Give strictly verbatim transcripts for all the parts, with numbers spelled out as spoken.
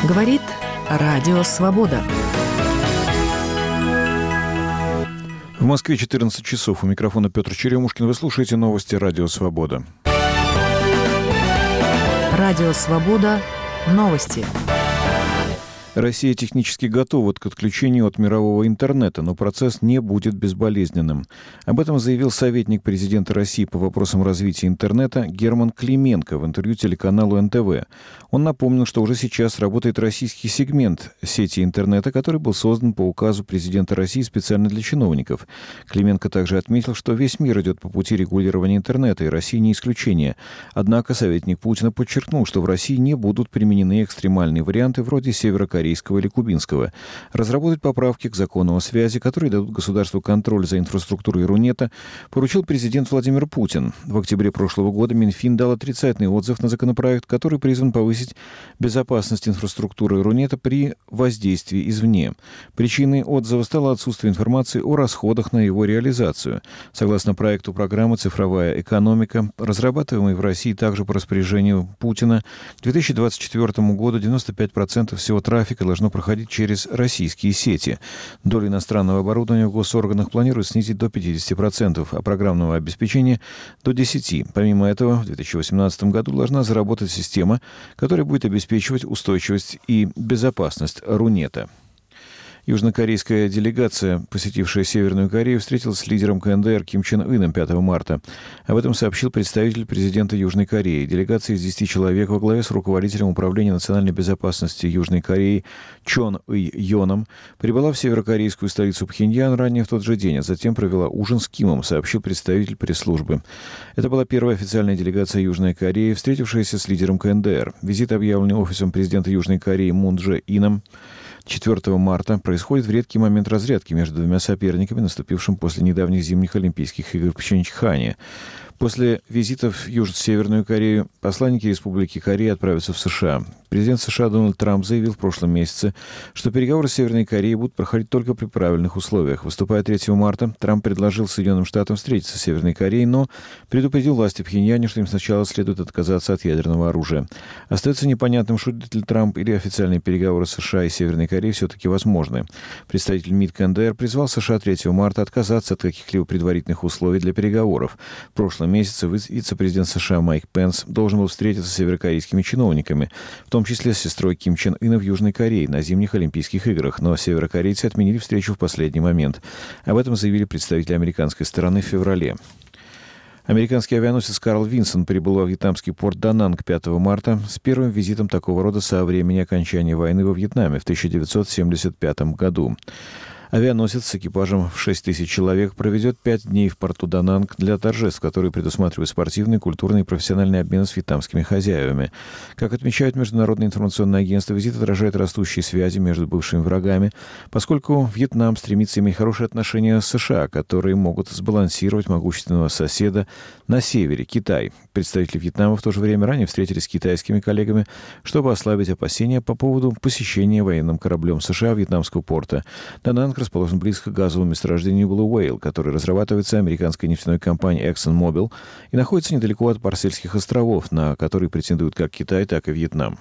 Говорит Радио Свобода. В Москве четырнадцать часов. У микрофона Петр Черемушкин. Вы слушаете новости Радио Свобода. Радио Свобода. Новости. Россия технически готова к отключению от мирового интернета, но процесс не будет безболезненным. Об этом заявил советник президента России по вопросам развития интернета Герман Клименко в интервью телеканалу эн тэ вэ. Он напомнил, что уже сейчас работает российский сегмент сети интернета, который был создан по указу президента России специально для чиновников. Клименко также отметил, что весь мир идет по пути регулирования интернета, и Россия не исключение. Однако советник Путина подчеркнул, что в России не будут применены экстремальные варианты вроде северокорейского или кубинского. Разработать поправки к закону о связи, которые дадут государству контроль за инфраструктурой Рунета, поручил президент Владимир Путин. В октябре прошлого года Минфин дал отрицательный отзыв на законопроект, который призван повысить безопасность инфраструктуры Рунета при воздействии извне. Причиной отзыва стало отсутствие информации о расходах на его реализацию. Согласно проекту программы «Цифровая экономика», разрабатываемой в России также по распоряжению Путина, к две тысячи двадцать четвёртому году девяносто пять процентов всего трафика должно проходить через российские сети. Доля иностранного оборудования в госорганах планируют снизить до пятидесяти процентов, а программного обеспечения – до десяти процентов. Помимо этого, в две тысячи восемнадцатом году должна заработать система, которая будет обеспечивать устойчивость и безопасность Рунета. Южнокорейская делегация, посетившая Северную Корею, встретилась с лидером ка эн дэ эр Ким Чен Ыном пятого марта. Об этом сообщил представитель президента Южной Кореи. Делегация из десяти человек во главе с руководителем Управления национальной безопасности Южной Кореи Чон Ый Йоном прибыла в северокорейскую столицу Пхеньян ранее в тот же день, а затем провела ужин с Кимом, сообщил представитель пресс-службы. Это была первая официальная делегация Южной Кореи, встретившаяся с лидером ка эн дэ эр. Визит, объявленный офисом президента Южной Кореи Мун Дже Ином четвёртого марта, происходит в редкий момент разрядки между двумя соперниками, наступившим после недавних зимних Олимпийских игр в Пхенчхане. После визитов в Южно-Северную Корею посланники Республики Корея отправятся в США. Президент США Дональд Трамп заявил в прошлом месяце, что переговоры с Северной Кореей будут проходить только при правильных условиях. Выступая третьего марта, Трамп предложил Соединенным Штатам встретиться с Северной Кореей, но предупредил власти в Пхеньяне, что им сначала следует отказаться от ядерного оружия. Остается непонятным, шутит ли Трамп или официальные переговоры США и Северной Кореи все-таки возможны. Представитель МИД ка эн дэ эр призвал США третьего марта отказаться от каких-либо предварительных условий для переговоров. В прошлом месяце вице-президент США Майк Пенс должен был встретиться с северокорейскими чиновниками, в том числе с сестрой Ким Чен Ына в Южной Корее на зимних Олимпийских играх, но северокорейцы отменили встречу в последний момент. Об этом заявили представители американской стороны в феврале. Американский авианосец Карл Винсон прибыл во вьетнамский порт Дананг пятого марта с первым визитом такого рода со времени окончания войны во Вьетнаме в тысяча девятьсот семьдесят пятом году. Авианосец с экипажем в шесть тысяч человек проведет пять дней в порту Дананг для торжеств, которые предусматривают спортивный, культурный и профессиональный обмен с вьетнамскими хозяевами. Как отмечают международные информационные агентства, визит отражает растущие связи между бывшими врагами, поскольку Вьетнам стремится иметь хорошие отношения с США, которые могут сбалансировать могущественного соседа на севере, Китай. Представители Вьетнама в то же время ранее встретились с китайскими коллегами, чтобы ослабить опасения по поводу посещения военным кораблем США вьетнамского порта. Дананг расположен близко к газовому месторождению Blue Whale, который разрабатывается американской нефтяной компанией ExxonMobil и находится недалеко от Марсельских островов, на которые претендуют как Китай, так и Вьетнам.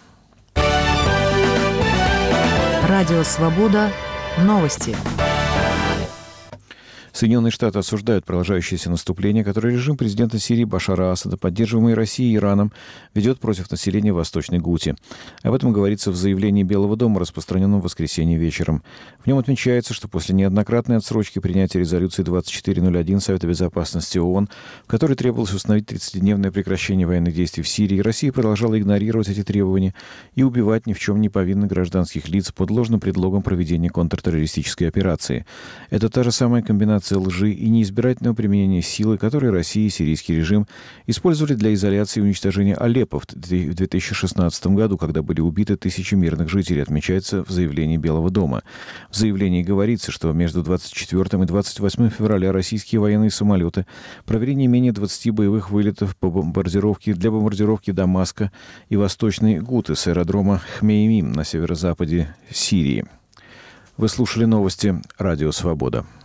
Радио Свобода. Новости. Соединенные Штаты осуждают продолжающееся наступление, которое режим президента Сирии Башара Асада, поддерживаемый Россией и Ираном, ведет против населения Восточной Гути. Об этом говорится в заявлении Белого дома, распространенном в воскресенье вечером. В нем отмечается, что после неоднократной отсрочки принятия резолюции двадцать четыре ноль один Совета Безопасности ООН, в которой требовалось установить тридцатидневное прекращение военных действий в Сирии, Россия продолжала игнорировать эти требования и убивать ни в чем не повинных гражданских лиц под ложным предлогом проведения контртеррористической операции. Это та же самая комбинация лжи и неизбирательного применения силы, которые Россия и сирийский режим использовали для изоляции и уничтожения Алеппо в две тысячи шестнадцатом году, когда были убиты тысячи мирных жителей, отмечается в заявлении Белого дома. В заявлении говорится, что между двадцать четвёртым и двадцать восьмым февраля российские военные самолеты провели не менее двадцати боевых вылетов по бомбардировке для бомбардировки Дамаска и Восточной Гуты с аэродрома Хмеймим на северо-западе Сирии. Вы слушали новости Радио Свобода.